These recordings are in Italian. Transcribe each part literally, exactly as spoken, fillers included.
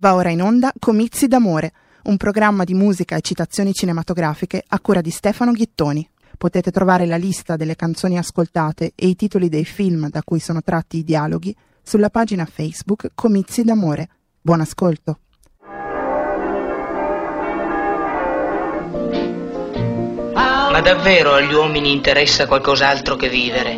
Va ora in onda Comizi d'amore, un programma di musica e citazioni cinematografiche a cura di Stefano Ghittoni. Potete trovare la lista delle canzoni ascoltate e i titoli dei film da cui sono tratti i dialoghi sulla pagina Facebook Comizi d'amore. Buon ascolto. Ma davvero agli uomini interessa qualcos'altro che vivere?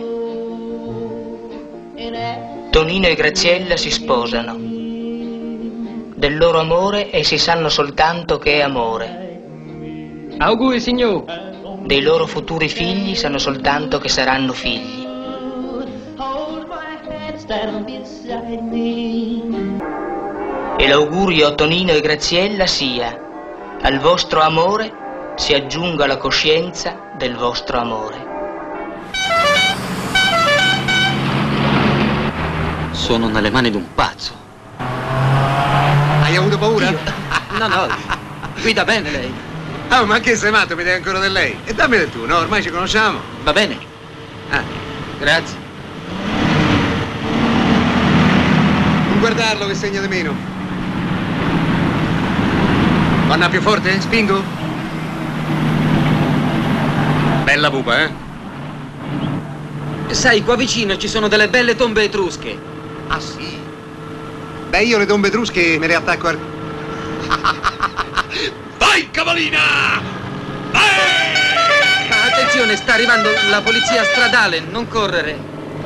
Tonino e Graziella si sposano. Del loro amore essi sanno soltanto che è amore. Auguri, signor. Dei loro futuri figli sanno soltanto che saranno figli. E l'augurio a Tonino e Graziella sia: al vostro amore si aggiunga la coscienza del vostro amore. Sono nelle mani di un pazzo. Hai avuto paura? Io? No, no, guida bene lei. Oh, ma che sei matto, mi dai ancora del lei? E dammi del tu, no? Ormai ci conosciamo. Va bene. Ah, Grazie. non guardarlo che segna di meno. Vanna più forte? Spingo? Bella pupa, eh? Sai, qua vicino ci sono delle belle tombe etrusche. Ah, sì? Beh, io le tombe etrusche me le attacco al... Vai, cavalina! Vai! Attenzione, sta arrivando la polizia stradale, non correre.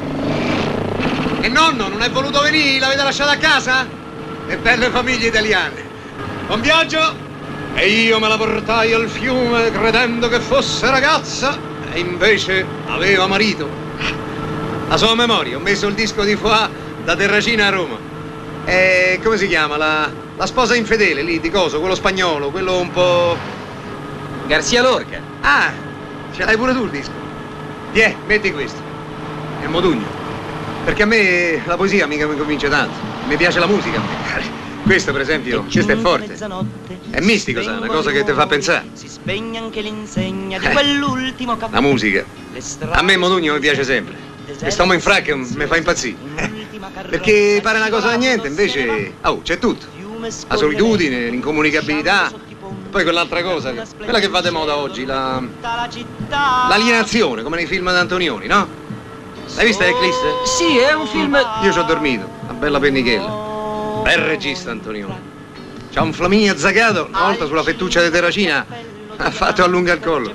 E nonno, non è voluto venire? L'avete lasciata a casa? E belle famiglie italiane. Buon viaggio! E io me la portai al fiume credendo che fosse ragazza e invece aveva marito. A sua memoria ho messo il disco di Foà da Terracina a Roma. E come si chiama? La, la sposa infedele lì di coso, quello spagnolo, quello un po'... Garcia Lorca. Ah, ce l'hai pure tu il disco? Tiè, metti questo. È Modugno. Perché a me la poesia mica mi convince tanto. Mi piace la musica. Questo per esempio, questo è forte. È mistico, sa, una cosa che ti fa pensare. Si spegne anche l'insegna di quell'ultimo capo. La musica. A me Modugno mi piace sempre. Quest'uomo in fracca mi fa impazzire. Perché pare una cosa da niente, invece... Oh, c'è tutto. La solitudine, l'incomunicabilità. Poi quell'altra cosa, quella che va di moda oggi, la... l'alienazione, come nei film di Antonioni, no? L'hai vista Eclisse? Sì, è un film... Io ci ho dormito, una bella pennichella. Bel regista Antonioni. C'ha un flaminio azzagato, una volta sulla fettuccia di Terracina ha fatto allunga il collo.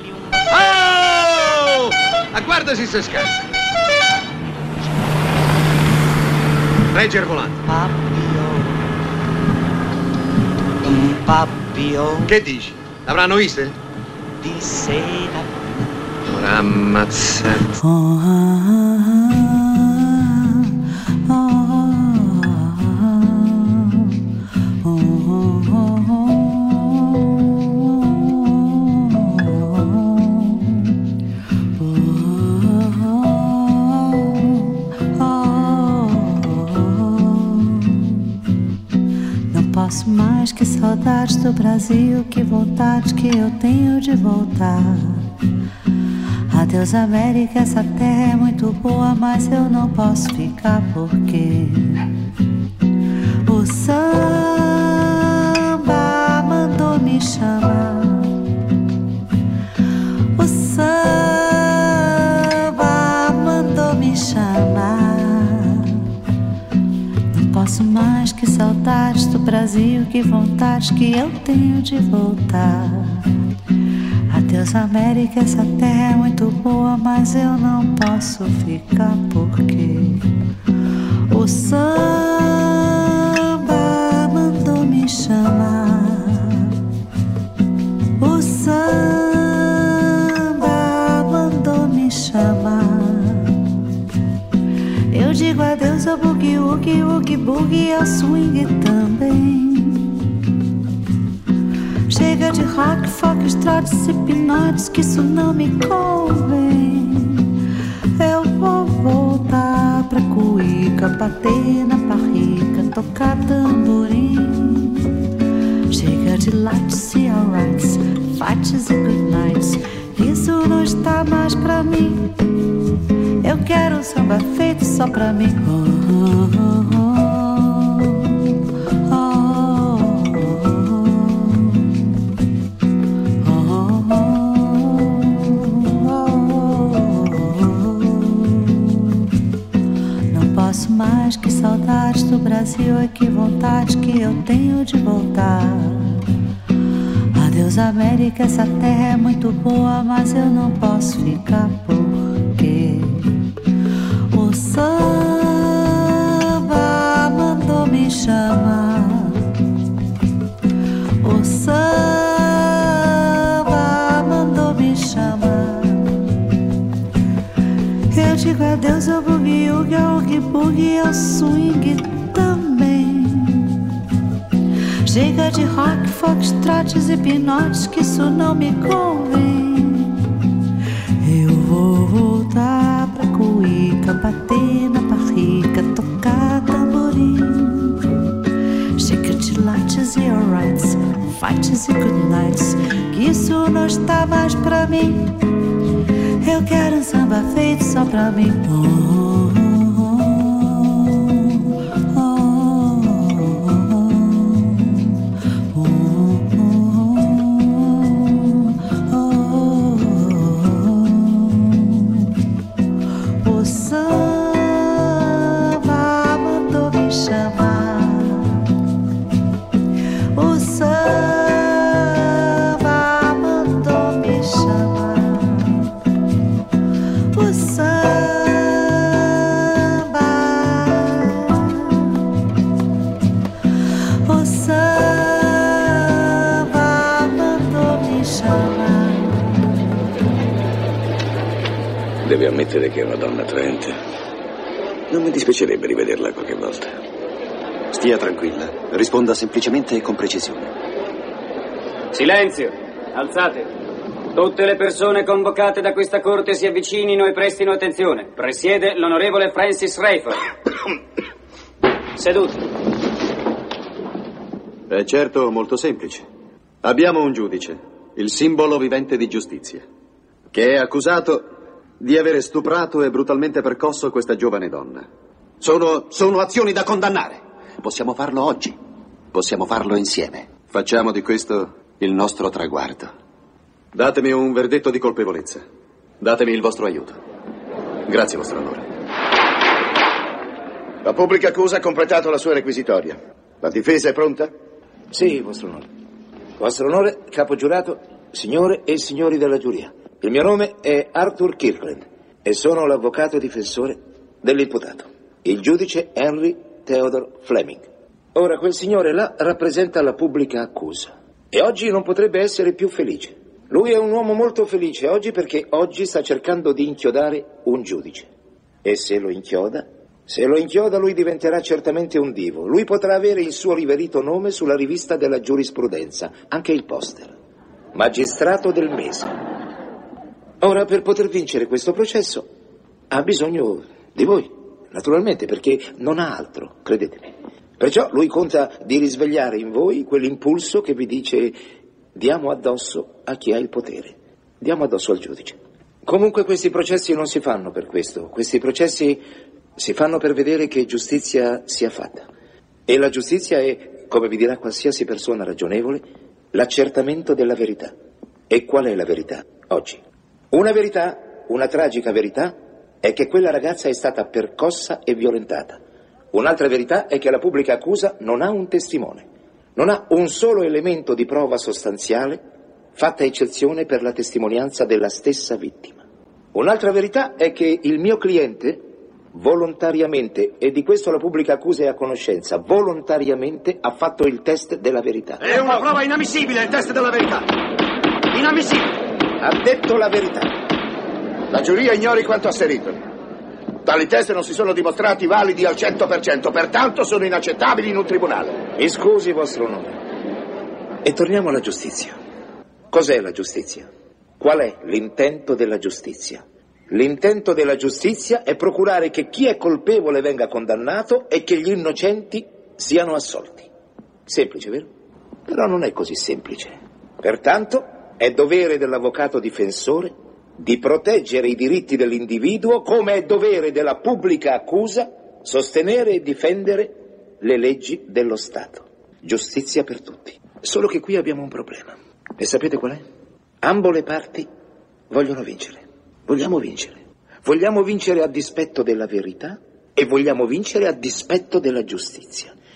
Oh! Ma guarda se si scazza. Regge il volante. Papillon, un papillon Che dici? L'avranno viste? di sera. Ora ammazzate. Posso mais, que saudades do Brasil, que vontade que eu tenho de voltar. Adeus América, essa terra é muito boa, mas eu não posso ficar porque o samba mandou me chamar. O samba mandou me chamar. Posso mais, que saudades do Brasil, que vontade que eu tenho de voltar. Adeus América, essa terra é muito boa, mas eu não posso ficar porque o samba mandou me chamar. O samba mandou me chamar. Eu digo adeus ao boogie, woogie, woogie, boogie e ao swing também. Chega de rock, folk, trotes e pinotes, que isso não me convém. Eu vou voltar pra cuíca, bater na barriga, tocar tamborim. Chega de lights e alrights, fights e good nights, isso não está mais pra mim. Eu quero um samba feito só pra mim. Oh, oh, oh, oh. soubesse, oi, que vontade que eu tenho de voltar. Adeus, América, essa terra é muito boa, mas eu não posso ficar porque o samba mandou me chamar. O samba mandou me chamar. Eu digo adeus ao boogie-woogie, ao oogie-boogie, ao swing também. Chega de rock, foxtrotes e pinotes, que isso não me convém. Eu vou voltar pra cuíca, bater na barriga, tocar tamborim. Chega de lattes e alrights, fights e good nights, que isso não está mais pra mim. Eu quero um samba feito só pra mim. Oh, Deve ammettere che è una donna attraente. Non mi dispiacerebbe rivederla qualche volta. Stia tranquilla, risponda semplicemente e con precisione. Silenzio! Alzate! Tutte le persone convocate da questa corte si avvicinino e prestino attenzione. Presiede l'onorevole Francis Rayford. Seduti. È certo molto semplice. Abbiamo un giudice, il simbolo vivente di giustizia, che è accusato di avere stuprato e brutalmente percosso questa giovane donna. Sono, sono azioni da condannare. Possiamo farlo oggi. Possiamo farlo insieme. Facciamo di questo il nostro traguardo. Datemi un verdetto di colpevolezza. Datemi il vostro aiuto. Grazie, vostro onore. La pubblica accusa ha completato la sua requisitoria. La difesa è pronta? Sì, vostro onore. Vostro onore, capo giurato, signore e signori della giuria. Il mio nome è Arthur Kirkland e sono l'avvocato difensore dell'imputato, il giudice Henry Theodore Fleming. Ora, quel signore là rappresenta la pubblica accusa e oggi non potrebbe essere più felice. Lui è un uomo molto felice oggi perché oggi sta cercando di inchiodare un giudice. E se lo inchioda, se lo inchioda lui diventerà certamente un divo. Lui potrà avere il suo riverito nome sulla rivista della giurisprudenza, anche il poster. Magistrato del mese. Ora, per poter vincere questo processo, ha bisogno di voi, naturalmente, perché non ha altro, credetemi. Perciò lui conta di risvegliare in voi quell'impulso che vi dice: diamo addosso a chi ha il potere, diamo addosso al giudice. Comunque questi processi non si fanno per questo, questi processi si fanno per vedere che giustizia sia fatta. E la giustizia è, come vi dirà qualsiasi persona ragionevole, l'accertamento della verità. E qual è la verità oggi? Una verità, una tragica verità, è che quella ragazza è stata percossa e violentata. Un'altra verità è che la pubblica accusa non ha un testimone, non ha un solo elemento di prova sostanziale, fatta eccezione per la testimonianza della stessa vittima. Un'altra verità è che il mio cliente, volontariamente, e di questo la pubblica accusa è a conoscenza, volontariamente ha fatto il test della verità. È una prova inammissibile, il test della verità. Inammissibile. Ha detto la verità. La giuria ignori quanto asserito. Tali test non si sono dimostrati validi al cento per cento, pertanto sono inaccettabili in un tribunale. Mi scusi, vostro onore. E torniamo alla giustizia. Cos'è la giustizia? Qual è l'intento della giustizia? L'intento della giustizia è procurare che chi è colpevole venga condannato e che gli innocenti siano assolti. Semplice, vero? Però non è così semplice. Pertanto è dovere dell'avvocato difensore di proteggere i diritti dell'individuo, come è dovere della pubblica accusa sostenere e difendere le leggi dello Stato. Giustizia per tutti. Solo che qui abbiamo un problema. E sapete qual è? Ambo le parti vogliono vincere. Vogliamo vincere. Vogliamo vincere a dispetto della verità e vogliamo vincere a dispetto della giustizia.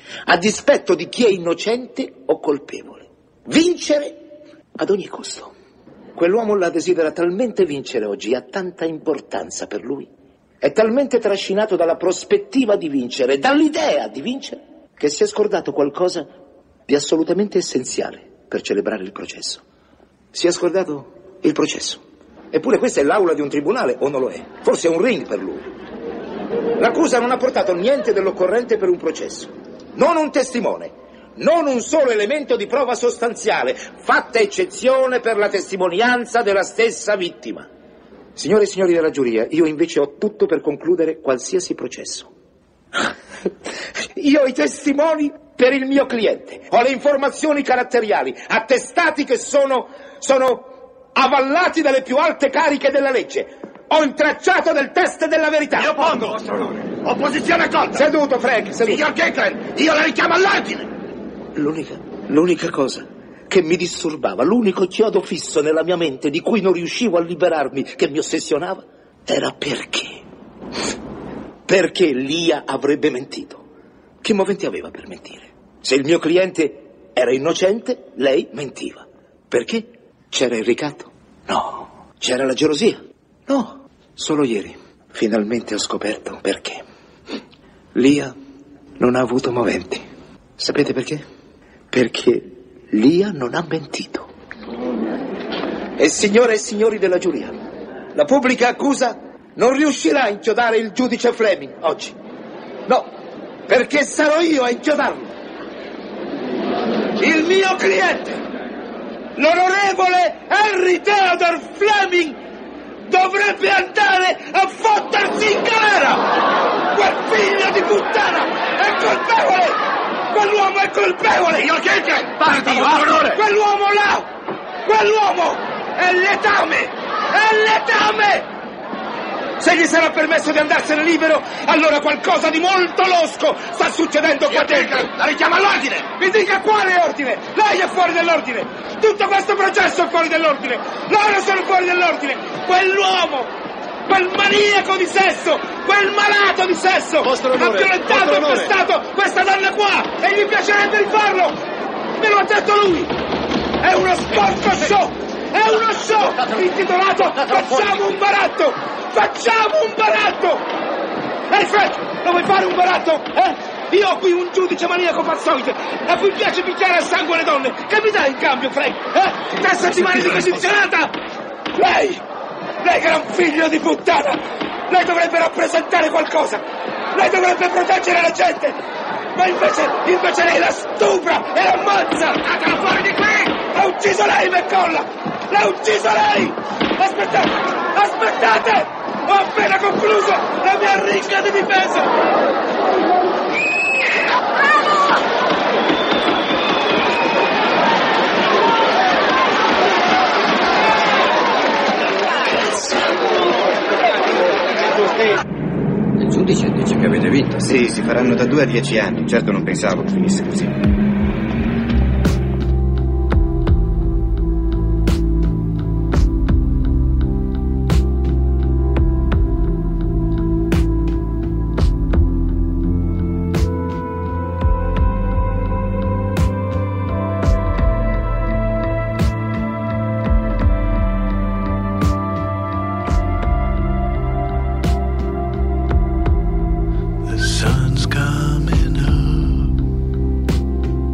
a dispetto di chi è innocente o colpevole. Vincere ad ogni costo. Quell'uomo là desidera talmente vincere oggi, ha tanta importanza per lui, è talmente trascinato dalla prospettiva di vincere, dall'idea di vincere, che si è scordato qualcosa di assolutamente essenziale per celebrare il processo. Si è scordato il processo. Eppure questa è l'aula di un tribunale, o non lo è? Forse è un ring per lui. L'accusa non ha portato niente dell'occorrente per un processo. Non un testimone, non un solo elemento di prova sostanziale, fatta eccezione per la testimonianza della stessa vittima. Signore e signori della giuria, io invece ho tutto per concludere qualsiasi processo. Io ho i testimoni per il mio cliente, ho le informazioni caratteriali, attestati che sono, sono avallati dalle più alte cariche della legge. Ho il tracciato del test della verità. Io pongo, vostro onore. Opposizione contro. Seduto, Frank, seduto. Signor Kirkland, io la richiamo all'ordine. L'unica, l'unica cosa che mi disturbava, l'unico chiodo fisso nella mia mente di cui non riuscivo a liberarmi, che mi ossessionava, era perché. Perché Lia avrebbe mentito? Che moventi aveva per mentire? Se il mio cliente era innocente, lei mentiva. Perché? C'era il ricatto? No. C'era la gelosia? No. Solo ieri, finalmente ho scoperto perché. Lia non ha avuto moventi. Sapete perché? Perché Lia non ha mentito. E signore e signori della giuria, la pubblica accusa non riuscirà a inchiodare il giudice Fleming oggi. No, perché sarò io a inchiodarlo. Il mio cliente, l'onorevole Henry Theodore Fleming, dovrebbe andare a fottersi in galera! Quel figlio di puttana è colpevole! Quell'uomo è colpevole! Signor Kirkland, parti, vostro onore! Quell'uomo là! Quell'uomo è letame! È letame! Se gli sarà permesso di andarsene libero, allora qualcosa di molto losco sta succedendo qua dentro. La richiamo all'ordine! Mi dica quale ordine? Lei è fuori dell'ordine! Tutto questo processo è fuori dell'ordine! Loro sono fuori dell'ordine! Quell'uomo! Quel maniaco di sesso! Quel malato di sesso! Ha violentato e pestato questa donna qua! E gli piacerebbe rifarlo! Me lo ha detto lui! È uno sporco show! È uno show intitolato Facciamo un baratto! Facciamo un baratto! Ehi, Frank, lo vuoi fare un baratto? Eh? Io ho qui un giudice maniaco pazzoide a cui piace picchiare a sangue le donne. Che mi dai in cambio, Frank? Eh? Tre settimane di condizionata? Lei! Lei che era un figlio di puttana! Lei dovrebbe rappresentare qualcosa! Lei dovrebbe proteggere la gente! Ma invece, invece lei la stupra e la ammazza! Fatela fuori di qui! Ha ucciso lei, McColla! L'ha ucciso lei! Aspettate! Aspettate! Ho appena concluso la mia ringa di difesa! Il giudice dice che avete vinto. Sì, si faranno da due a dieci anni. Certo non pensavo che finisse così. Coming up.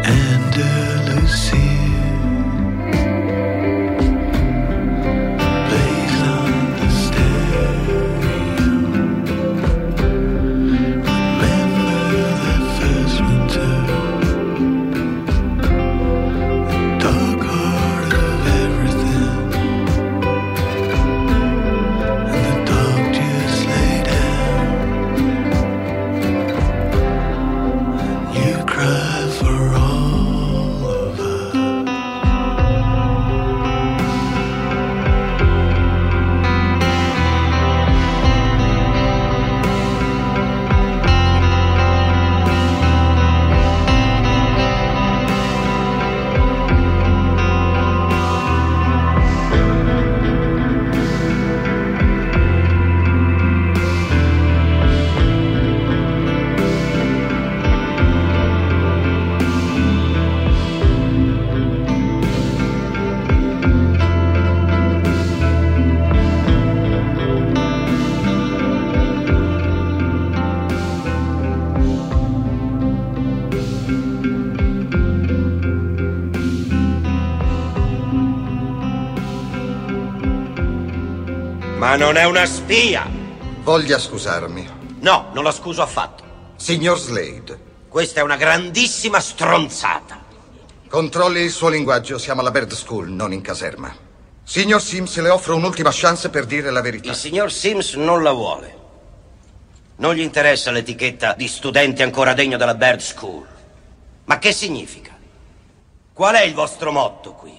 Ma non è una spia! Voglia scusarmi. No, non la scuso affatto. Signor Slade. Questa è una grandissima stronzata. Controlli il suo linguaggio, siamo alla Bird School, non in caserma. Signor Sims, le offro un'ultima chance per dire la verità. Il signor Sims non la vuole. Non gli interessa l'etichetta di studente ancora degno della Bird School. Ma che significa? Qual è il vostro motto qui?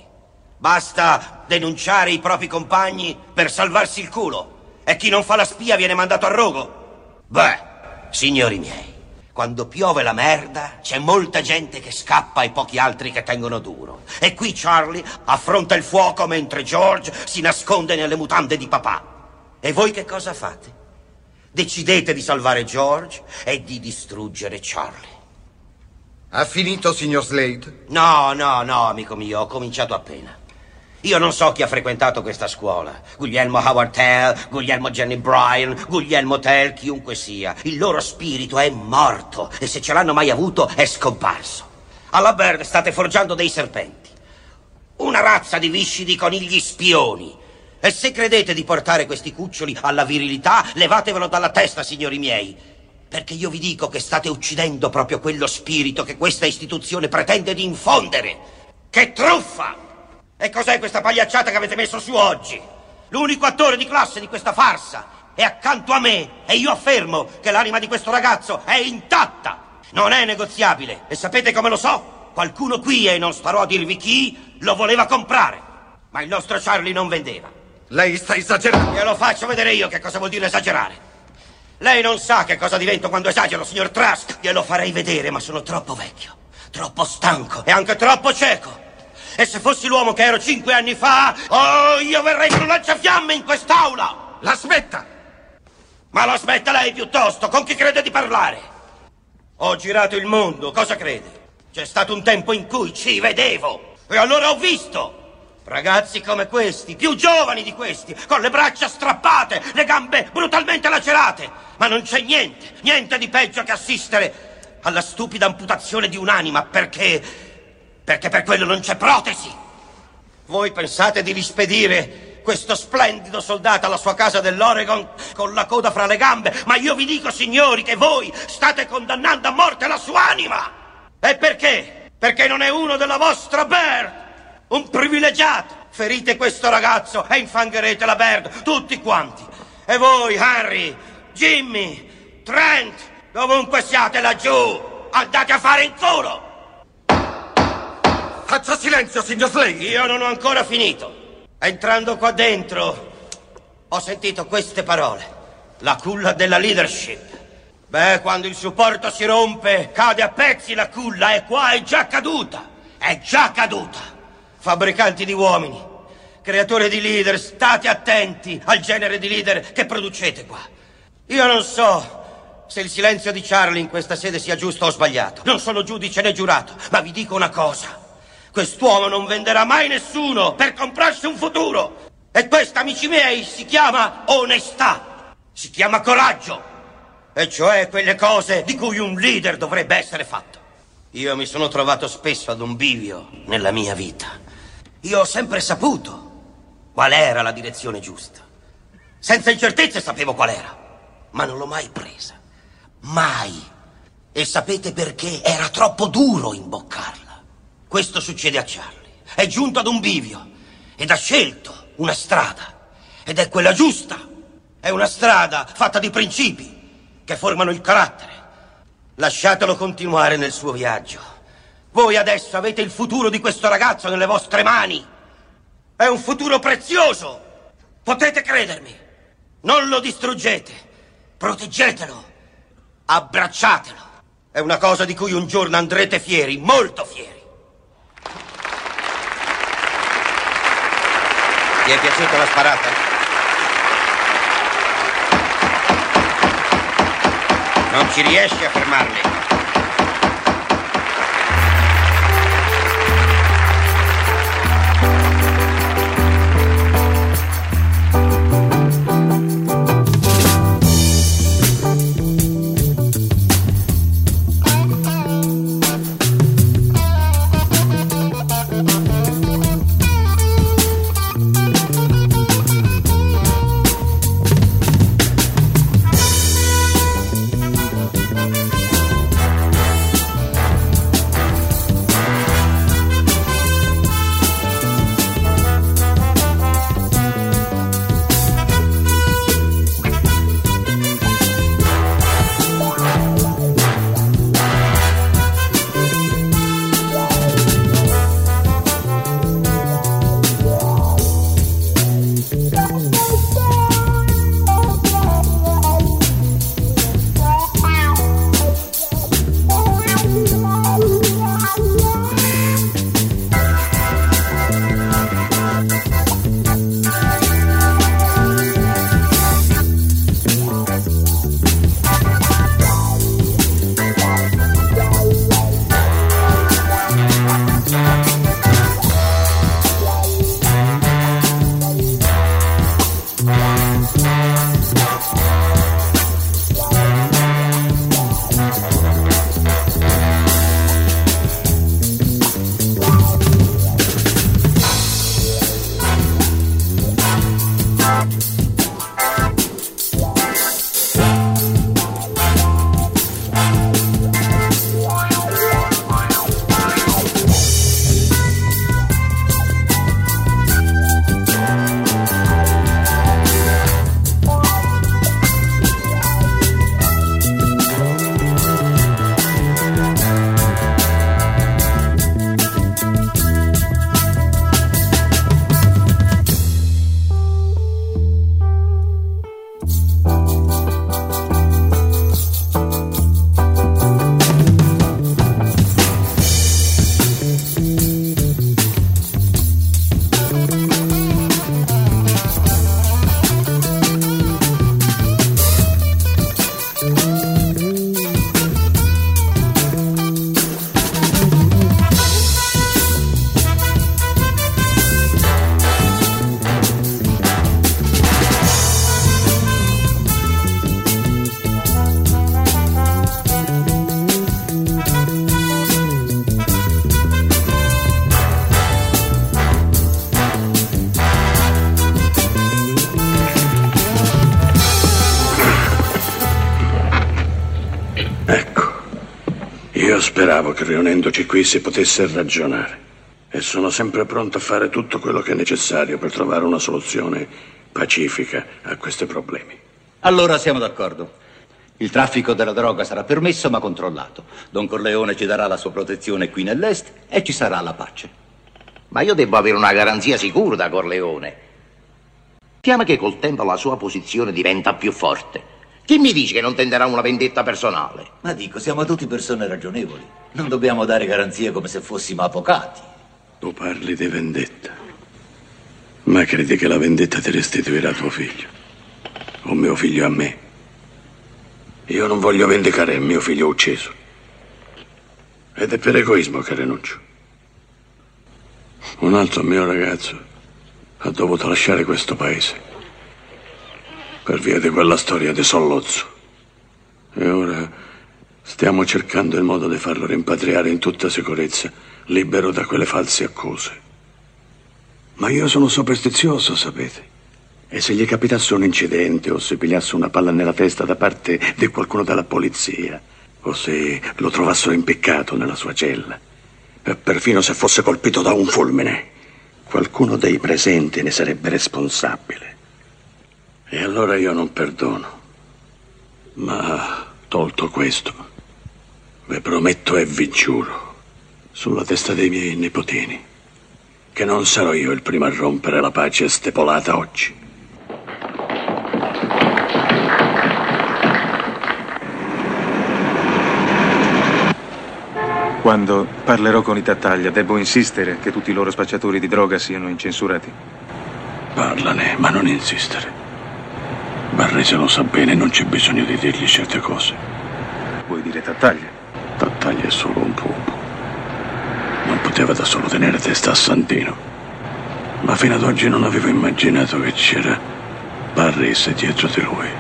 Basta denunciare i propri compagni per salvarsi il culo e chi non fa la spia viene mandato a rogo? Beh, signori miei, quando piove la merda c'è molta gente che scappa e pochi altri che tengono duro. E qui Charlie affronta il fuoco mentre George si nasconde nelle mutande di papà. E voi che cosa fate? Decidete di salvare George e di distruggere Charlie. Ha finito, signor Slade? No, no, no, amico mio, ho cominciato appena. Io non so chi ha frequentato questa scuola. Guglielmo Howard Tell, Guglielmo Jenny Bryan, Guglielmo Tell, chiunque sia. Il loro spirito è morto e se ce l'hanno mai avuto è scomparso. Alla Bird state forgiando dei serpenti. Una razza di viscidi conigli spioni. E se credete di portare questi cuccioli alla virilità, levatevelo dalla testa, signori miei. Perché io vi dico che state uccidendo proprio quello spirito che questa istituzione pretende di infondere. Che truffa! E cos'è questa pagliacciata che avete messo su oggi? L'unico attore di classe di questa farsa è accanto a me e io affermo che l'anima di questo ragazzo è intatta. Non è negoziabile. E sapete come lo so? Qualcuno qui, e non starò a dirvi chi, lo voleva comprare. Ma il nostro Charlie non vendeva. Lei sta esagerando. E lo faccio vedere io che cosa vuol dire esagerare. Lei non sa che cosa divento quando esagero, signor Trask. Glielo farei vedere, ma sono troppo vecchio, troppo stanco e anche troppo cieco. E se fossi l'uomo che ero cinque anni fa, oh, io verrei con un lanciafiamme in quest'aula! La smetta! Ma la smetta lei piuttosto, con chi crede di parlare? Ho girato il mondo, cosa crede? C'è stato un tempo in cui ci vedevo, e allora ho visto ragazzi come questi, più giovani di questi, con le braccia strappate, le gambe brutalmente lacerate. Ma non c'è niente, niente di peggio che assistere alla stupida amputazione di un'anima, perché... perché per quello non c'è protesi. Voi pensate di rispedire questo splendido soldato alla sua casa dell'Oregon con la coda fra le gambe, ma io vi dico, signori, che voi state condannando a morte la sua anima. E perché? Perché non è uno della vostra Bird, un privilegiato. Ferite questo ragazzo e infangherete la Bird, tutti quanti. E voi, Henry, Jimmy, Trent, dovunque siate laggiù, andate a fare in culo. Faccia silenzio, signor Slade! Io non ho ancora finito. Entrando qua dentro, ho sentito queste parole. La culla della leadership. Beh, quando il supporto si rompe, cade a pezzi la culla, e qua è già caduta. È già caduta. Fabbricanti di uomini, creatori di leader, state attenti al genere di leader che producete qua. Io non so se il silenzio di Charlie in questa sede sia giusto o sbagliato. Non sono giudice né giurato, ma vi dico una cosa. Quest'uomo non venderà mai nessuno per comprarsi un futuro. E questa, amici miei, si chiama onestà. Si chiama coraggio. E cioè quelle cose di cui un leader dovrebbe essere fatto. Io mi sono trovato spesso ad un bivio nella mia vita. Io ho sempre saputo qual era la direzione giusta. Senza incertezze sapevo qual era, ma non l'ho mai presa. Mai. E sapete perché? Era troppo duro imboccarla. Questo succede a Charlie. È giunto ad un bivio ed ha scelto una strada. Ed è quella giusta. È una strada fatta di principi che formano il carattere. Lasciatelo continuare nel suo viaggio. Voi adesso avete il futuro di questo ragazzo nelle vostre mani. È un futuro prezioso. Potete credermi. Non lo distruggete. Proteggetelo. Abbracciatelo. È una cosa di cui un giorno andrete fieri, molto fieri. Ti è piaciuta la sparata? Non ci riesci a fermarli. Io speravo che riunendoci qui si potesse ragionare e sono sempre pronto a fare tutto quello che è necessario per trovare una soluzione pacifica a questi problemi. Allora siamo d'accordo. Il traffico della droga sarà permesso ma controllato. Don Corleone ci darà la sua protezione qui nell'est e ci sarà la pace. Ma io devo avere una garanzia sicura da Corleone. Chiama che col tempo la sua posizione diventa più forte. Chi mi dice che non tenderà una vendetta personale? Ma dico, siamo tutti persone ragionevoli. Non dobbiamo dare garanzie come se fossimo avvocati. Tu parli di vendetta. Ma credi che la vendetta ti restituirà tuo figlio? O mio figlio a me? Io non voglio vendicare mio figlio ucciso. Ed è per egoismo che rinuncio. Un altro mio ragazzo ha dovuto lasciare questo paese per via di quella storia di Sollozzo. E ora Stiamo cercando il modo di farlo rimpatriare in tutta sicurezza, libero da quelle false accuse. Ma io sono superstizioso, sapete. E se gli capitasse un incidente o se pigliasse una palla nella testa da parte di qualcuno della polizia, o se lo trovassero impiccato nella sua cella, e perfino se fosse colpito da un fulmine, qualcuno dei presenti ne sarebbe responsabile. E allora io non perdono. Ma tolto questo, vi prometto e vi giuro, sulla testa dei miei nipotini, che non sarò io il primo a rompere la pace stepolata oggi. Quando parlerò con i Tattaglia, devo insistere che tutti i loro spacciatori di droga siano incensurati? Parlane, ma non insistere. Barrese lo sa bene, non c'è bisogno di dirgli certe cose. Vuoi dire Tattaglia? Tattaglia è solo un pupo. Non poteva da solo tenere testa a Santino. Ma fino ad oggi non avevo immaginato che c'era Barrese dietro di lui.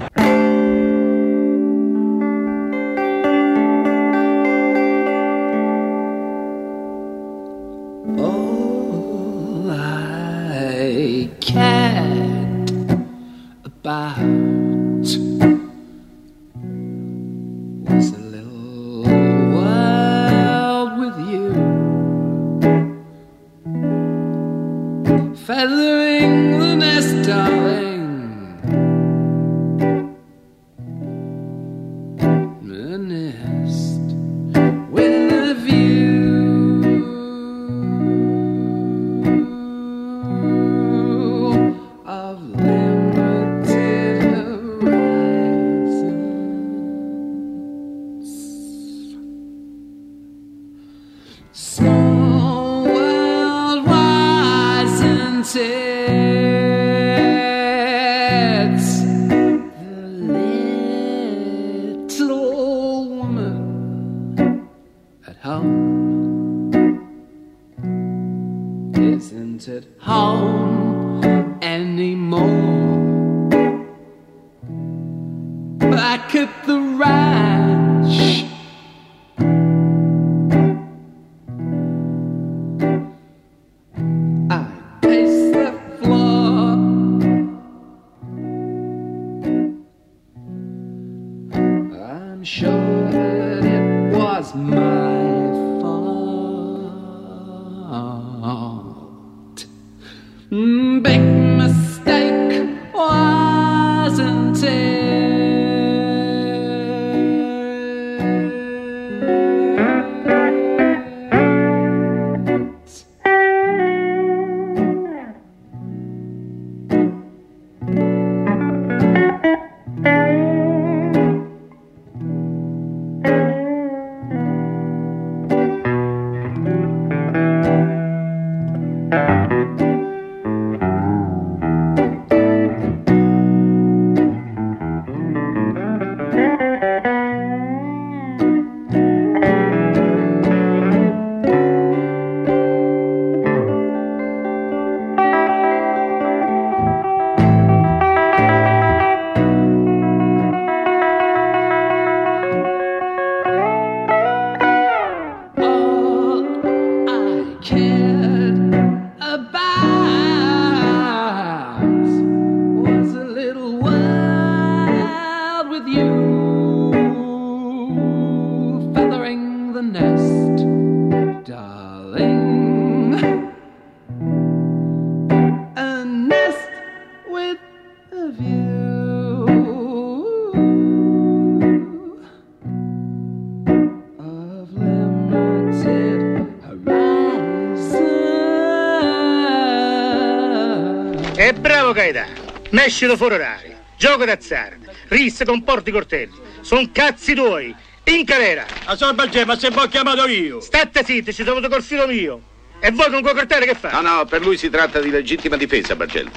E bravo Gaetano, mescito fuori orario, gioco d'azzardo, risse con porti coltelli, son cazzi tuoi, in carrera. A sorbalgè, ma se voi chiamato io. State zitti, ci sono col filo mio. E voi con quel coltello che fate? No, no, per lui si tratta di legittima difesa, Bargello.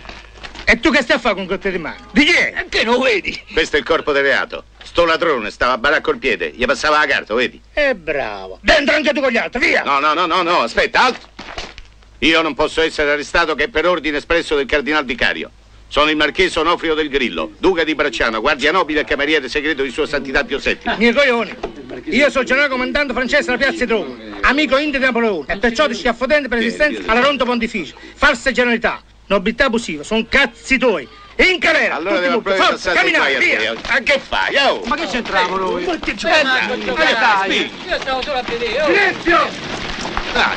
E tu che stai a fare con un coltello in mano? Di chi è? E che non vedi? Questo è il corpo del reato. Sto ladrone stava a barare col piede, gli passava la carta, vedi? E bravo. Dentro anche tu con gli altri, via! No, no, no, no, no, aspetta, alto. Io non posso essere arrestato che per ordine espresso del cardinal vicario. Sono il marchese Onofrio del Grillo, duca di Bracciano, guardia nobile e cameriere segreto di Sua Santità Pio settimo. Miei coglioni, io sono generale comandante francese della piazza di Roma, amico indio di Napoleone, e perciò ti schiaffodente per resistenza alla Ronda Pontificia. Falsa generalità, nobiltà abusiva, sono cazzi tuoi. In carrera! Allora devo proprio forza, camminare, via! Ma che fai, oh? Ma che c'entriamo noi? Ma che c'entriamo? Ma che dai? Io stavo solo a vedere. Silenzio! Dai!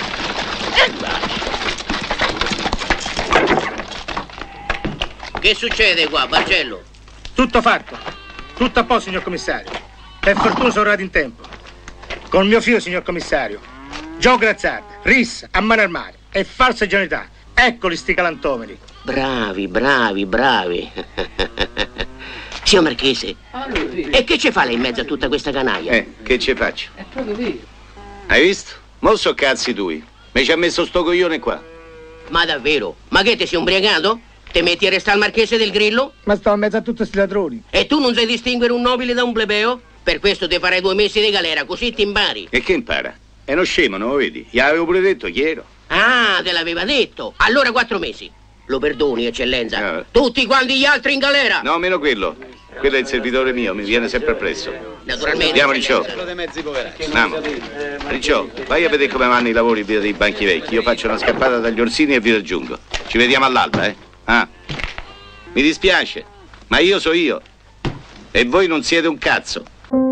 Che succede qua, Bargello? Tutto fatto. Tutto a posto, signor commissario. Per fortuna sono arrivato in tempo. Col mio figlio, signor commissario. Gioco d'azzardo, rissa, a mano armate e falsa generalità. Eccoli sti galantomeri. Bravi, bravi, bravi. Signor Marchese, e che ci fa lei in mezzo a tutta questa canaglia? Eh, che ci faccio? È proprio vero. Hai visto? Mo so cazzi tui. Mi ci ha messo sto coglione qua. Ma davvero? Ma che ti sei ubriacato? Te metti a restare al Marchese del Grillo? Ma sto in mezzo a tutti sti ladroni. E tu non sai distinguere un nobile da un plebeo? Per questo ti farei due mesi di galera, così ti impari. E che impara? È uno scemo, non lo vedi? Gli avevo pure detto chi ero. Ah, te l'aveva detto. Allora quattro mesi. Lo perdoni, eccellenza. No. Tutti quanti gli altri in galera. No, meno quello. Quello è il servitore mio, mi viene sempre appresso. Naturalmente. Andiamo, Ricciò. Andiamo. Ricciò, vai a vedere come vanno i lavori via dei banchi vecchi. Io faccio una scappata dagli orsini e vi raggiungo. Ci vediamo all'alba, eh? Ah. Mi dispiace, ma io so io. E voi non siete un cazzo.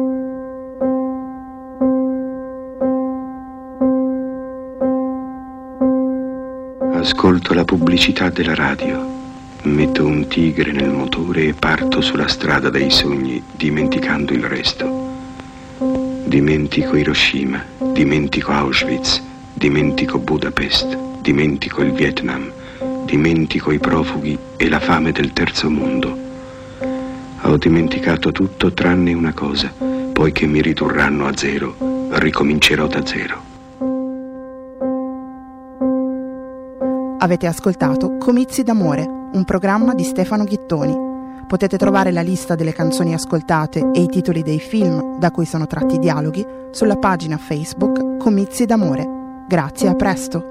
Ascolto la pubblicità della radio. Metto un tigre nel motore e parto sulla strada dei sogni, dimenticando il resto. Dimentico Hiroshima, dimentico Auschwitz, dimentico Budapest, dimentico il Vietnam, dimentico i profughi e la fame del terzo mondo. Ho dimenticato tutto tranne una cosa, poiché mi ridurranno a zero, ricomincerò da zero. Avete ascoltato Comizi d'amore, un programma di Stefano Ghittoni. Potete trovare la lista delle canzoni ascoltate e i titoli dei film da cui sono tratti i dialoghi sulla pagina Facebook Comizi d'amore. Grazie, a presto!